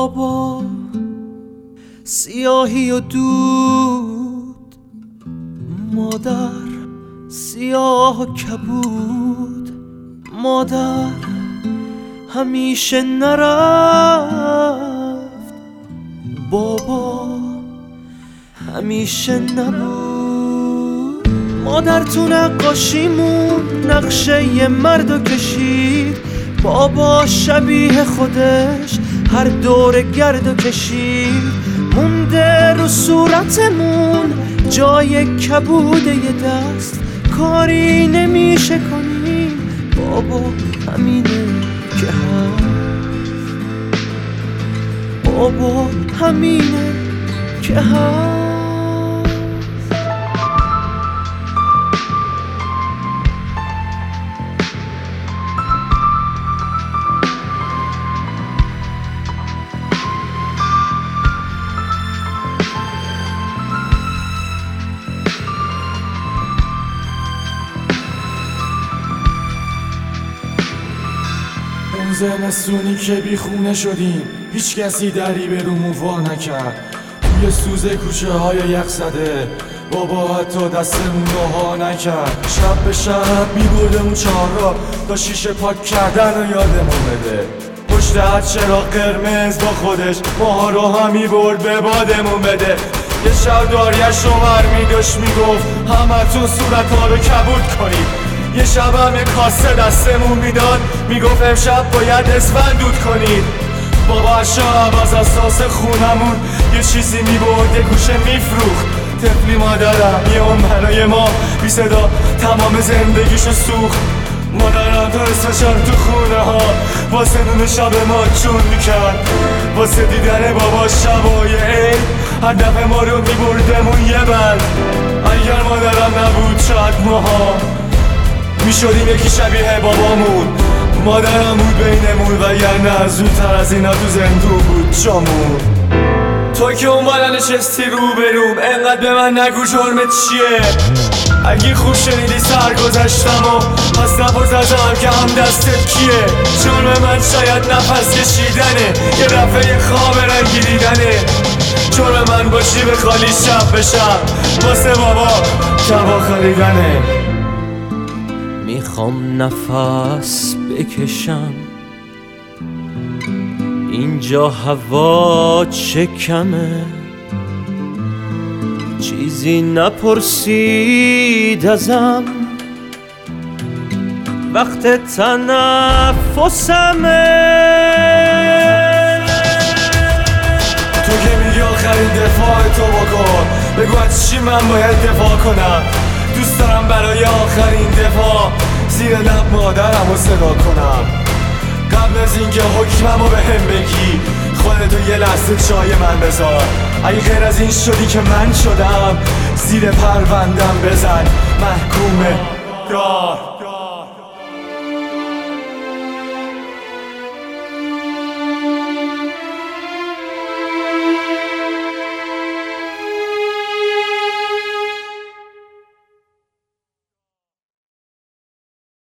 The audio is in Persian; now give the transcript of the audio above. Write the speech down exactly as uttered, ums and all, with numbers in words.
بابا سیاهی و دود، مادر سیاه و کبود. مادر همیشه نرفت، بابا همیشه نبود. مادر تو نقاشیمون نقشه ی مردو کشید، بابا شبیه خودش هر دور گردو کشید. مونده رو صورتمون جای کبوده ی دست، کاری نمیشه کنیم، بابا همینه که هست، بابا همینه که هست. اون زمستونی که بی خونه شدیم، هیچ کسی دری به رومون وا نکرد. توی سوزه کوچه های یخ زده، بابا حتی دستمون ها نکرد. شب به شب می بردمون چهار را تا شیشه پاک کردن و یادمون بده. پشت هر چراغ قرمز با خودش ماها رو هم می برد به بادمون بده. یه شب داریش عمر می داشت می گفت همتون صورت ها رو کبود کنید. یه شب هم یه کاسه دستمون میداد، میگفت امشب باید اسفند دود کنید. بابا شب از اساس خونمون یه چیزی میبرد، یه گوشه میفروخت. طفلی مادرم یه اون برای ما بی صدا تمام زندگیشو سوخت. مادرم تا اسفشار تو خونه ها واسه نون شب ما جون میکرد، واسه دیدن بابا شبای عید هر دفعه ما رو میبردمون یه بند. اگر مادرم نبود شاید ماها میشدیم یکی شبیه بابامون. مادرم بود بینمون و یعنی زودتر از اینا تو زندون بود جامون. تو که اون بالا نشستی رو بروم، انقدر به من نگو جرمت چیه. اگه خوب شنیدی سر گذشتم و پس نپرس ازم که هم دستت کیه. جرم من شاید نفس کشیدنه، یه دفعه خواب رنگی دیدنه. جرم من باشی به خالی شب به شب واسه بابا کبا خریدنه. میخوام نفس بکشم، اینجا هوا چه کمه. چیزی نپرسید ازم، وقت تنفسمه. تو که میگی آخرین دفاع تو بکن، بگو از چی من باید دفاع کنم. دوست دارم برای آخرین دفاع زیر لب مادرم رو صدا کنم. قبل از اینکه حکمم رو به هم بگی خودتو یه لحظه جای من بذار. اگه غیر از این شدی که من شدم زیر پروندم بزن محکوم راه.